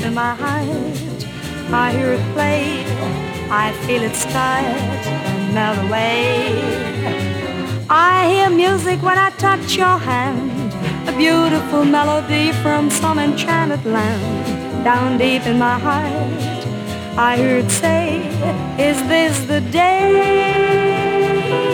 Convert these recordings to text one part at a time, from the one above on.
in my heart. I hear it play, I feel it start and melt away. I hear music when I touch your hand, a beautiful melody from some enchanted land. Down deep in my heart, I hear it say, is this the day?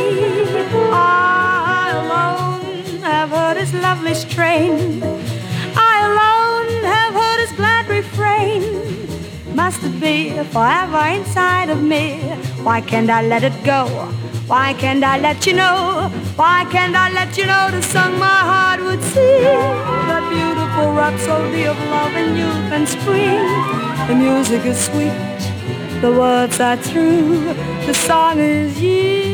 I alone have heard his lovely strain. I alone have heard his glad refrain. Must it be forever inside of me? Why can't I let it go? Why can't I let you know? Why can't I let you know the song my heart would sing? That beautiful rhapsody of love and youth and spring. The music is sweet, the words are true, the song is you.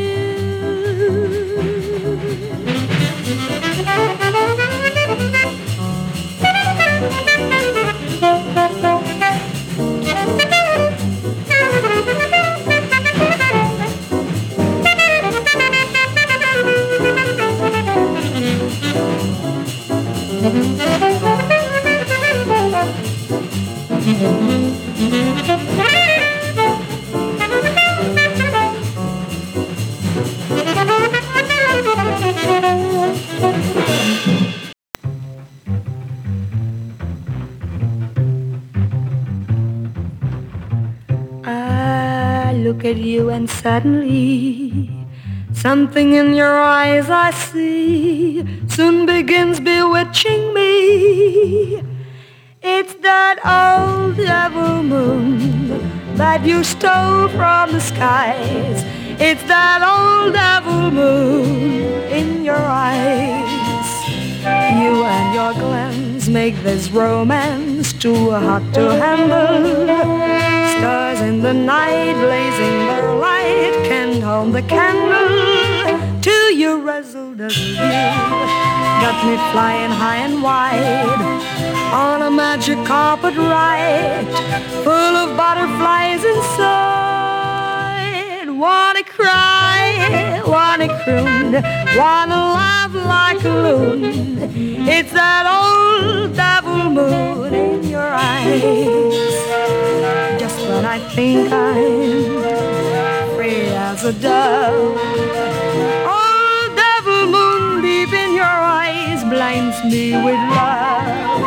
I look at you and suddenly something in your eyes I see soon begins bewitching me. It's that old devil moon that you stole from the skies. It's that old devil moon in your eyes. You and your glance make this romance too hot to handle. Stars in the night blazing their light can't hold the candle to your resolute view. Got me flying high and wide on a magic carpet ride full of butterflies inside. Wanna cry, wanna croon, wanna laugh like a loon. It's that old devil moon in your eyes. Just when I think I'm free as a dove, old devil moon deep in your eyes blinds me with love.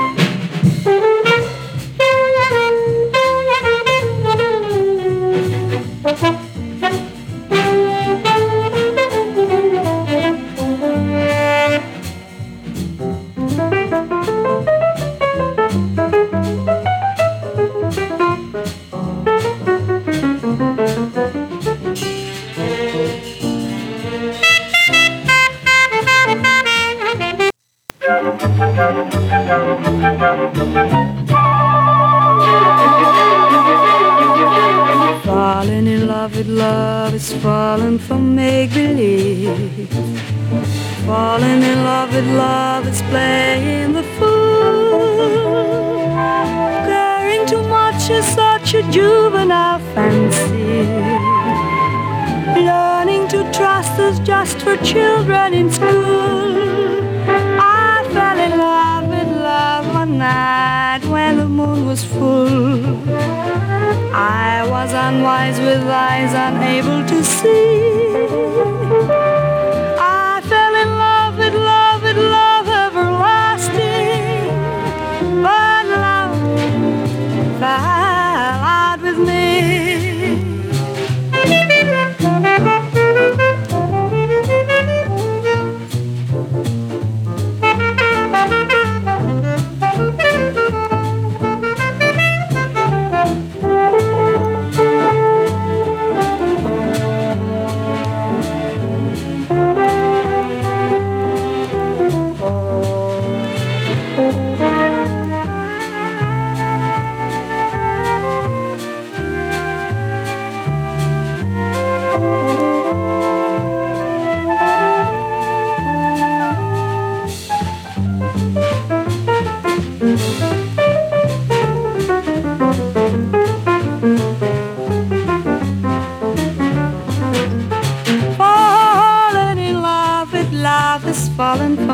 Falling in love with love is falling from make-believe. Falling in love with love is playing the fool. Caring too much is such a juvenile fancy. Learning to trust is just for children in school. I fell in love with love one night when the moon was full. I was unwise with eyes unable to see. I fell in love with love everlasting. But love fell out with me. Falling in love with love is falling.